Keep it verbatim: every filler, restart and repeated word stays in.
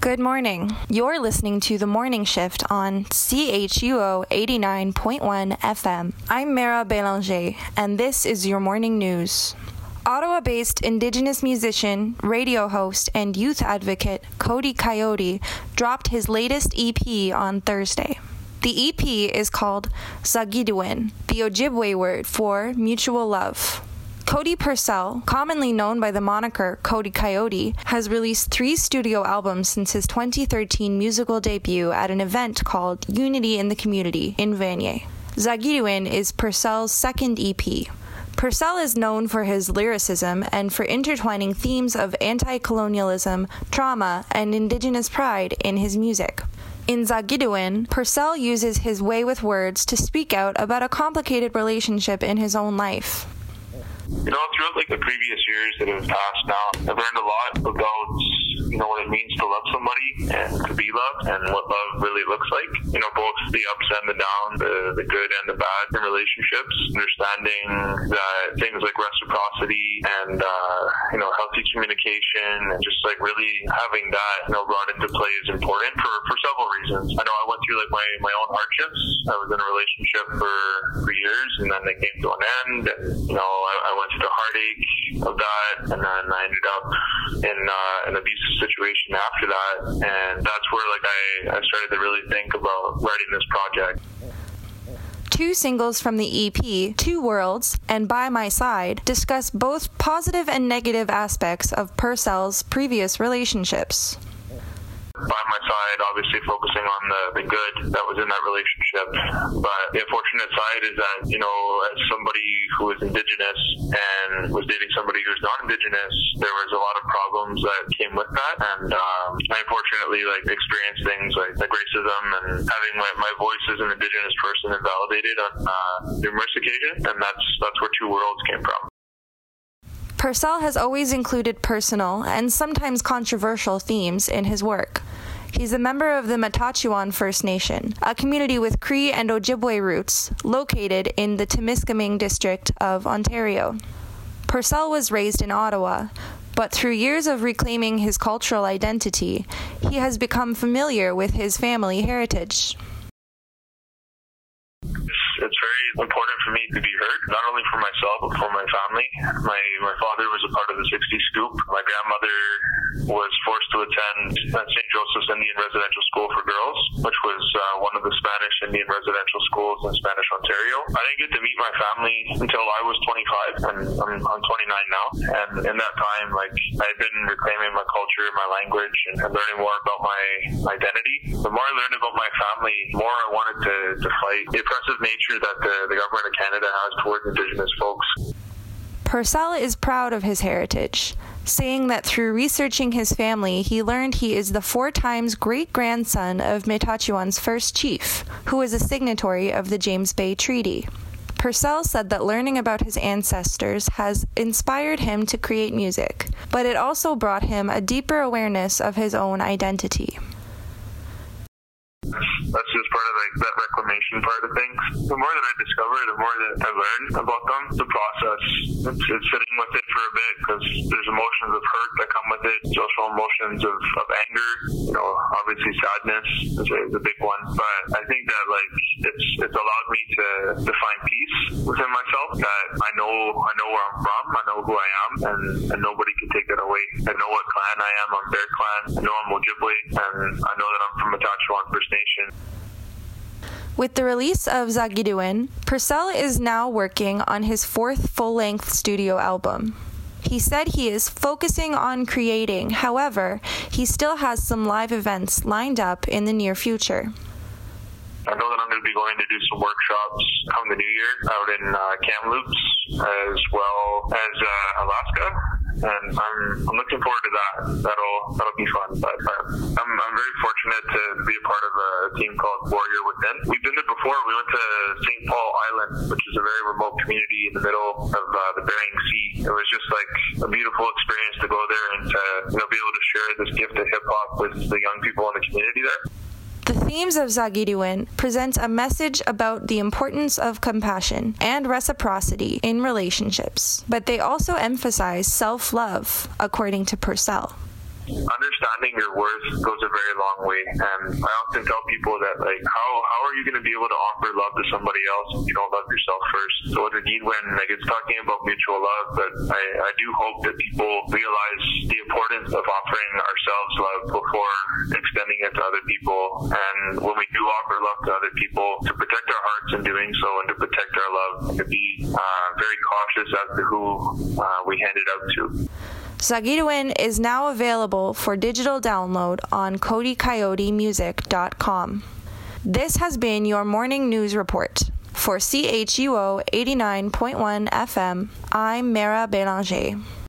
Good morning. You're listening to The Morning Shift on C H U O eighty-nine point one F M. I'm Mara Bélanger, and this is your morning news. Ottawa-based Indigenous musician, radio host, and youth advocate Cody Coyote dropped his latest E P on Thursday. The E P is called Zagiduwin, the Ojibwe word for mutual love. Cody Purcell, commonly known by the moniker Cody Coyote, has released three studio albums since his twenty thirteen musical debut at an event called Unity in the Community in Vanier. Zagiduwin is Purcell's second E P. Purcell is known for his lyricism and for intertwining themes of anti-colonialism, trauma, and Indigenous pride in his music. In Zagiduwin, Purcell uses his way with words to speak out about a complicated relationship in his own life. You know, throughout like the previous years that have passed now, I've learned a lot about, you know, what it means to love somebody and to be loved and what love really looks like. You know, both the ups and the downs, the, the good and the bad in relationships, understanding that things like reciprocity and, uh, you know, healthy communication and just like really having that, you know, brought into play is important for, for several reasons. I know I went through like my, my own hardships. I was in a relationship for, for years and then they came to an end and, you know, I, I went through the heartache of that, and then I ended up in uh, an abusive situation after that, and that's where like I, I started to really think about writing this project. Two singles from the E P, Two Worlds and By My Side, discuss both positive and negative aspects of Purcell's previous relationships. By my side, obviously focusing on the, the good that was in that relationship. But the unfortunate side is that, you know, as somebody who is Indigenous and was dating somebody who's not Indigenous, there was a lot of problems that came with that. And um, I unfortunately like experienced things like, like racism and having my, my voice as an Indigenous person invalidated on uh, numerous occasions. And that's that's where Two Worlds came from. Purcell has always included personal and sometimes controversial themes in his work. He's a member of the Matachewan First Nation, a community with Cree and Ojibwe roots located in the Timiskaming district of Ontario. Purcell was raised in Ottawa, but through years of reclaiming his cultural identity, he has become familiar with his family heritage. It's very important for me to be heard, not only for myself, but for my family. My my father was a part of the sixties Scoop. My grandmother was forced to attend Saint Joseph's Indian Residential School for Girls, which was uh, one of the Spanish Indian residential schools in Spanish Ontario. I didn't get to meet my family until I was twenty-five, and I'm, I'm twenty-nine now. And in that time, like, I had been reclaiming my culture, my language, and, and learning more about my identity. The more I learned about my family, the more I wanted to, to fight the oppressive nature that the, the government of Canada has towards Indigenous folks. Purcell is proud of his heritage, saying that through researching his family, he learned he is the four times great-grandson of Matachewan's first chief, who was a signatory of the James Bay Treaty. Purcell said that learning about his ancestors has inspired him to create music, but it also brought him a deeper awareness of his own identity. That's just part of like that reclamation part of things. The more that I discover, the more that I learn about them. The process, it's, it's sitting with it for a bit because there's emotions of hurt that come with it, social emotions of, of anger, you know, obviously sadness is a, is a big one. But I think that like it's it's allowed me to, to find peace within myself, that I know I know where I'm from, I know who I am, and, and nobody can take that away. I know what clan I am, I'm Bear Clan, I know I'm Ojibwe, and I know that I'm from Matachewan First Nation. With the release of Zagiduwin, Purcell is now working on his fourth full-length studio album. He said he is focusing on creating, however, he still has some live events lined up in the near future. I know that I'm going to be going to do some workshops come the new year out in uh, Kamloops as well as uh, Alaska, and I'm I'm looking forward to that. That'll that'll be fun. But uh, I'm I'm very fortunate to be a part of a team called Warrior Within. We've been there before. We went to Saint Paul Island, which is a very remote community in the middle of uh, the Bering Sea. It was just like a beautiful experience to go there and to, you know, be able to share this gift of hip hop with the young people in the community there. The themes of Zagiduwin present a message about the importance of compassion and reciprocity in relationships, but they also emphasize self-love, according to Purcell. understanding your worth goes a very long way. And I often tell people that, like, how how are you going to be able to offer love to somebody else if you don't love yourself first? So it's indeed when, like, it's talking about mutual love, but I, I do hope that people realize the importance of offering ourselves love before extending it to other people. And when we do offer love to other people, to protect our hearts in doing so and to protect our love, and to be uh, very cautious as to who uh, we hand it out to. Sagiduin is now available for digital download on cody coyote music dot com. This has been your morning news report. For C H U O eighty-nine point one F M, I'm Mara Belanger.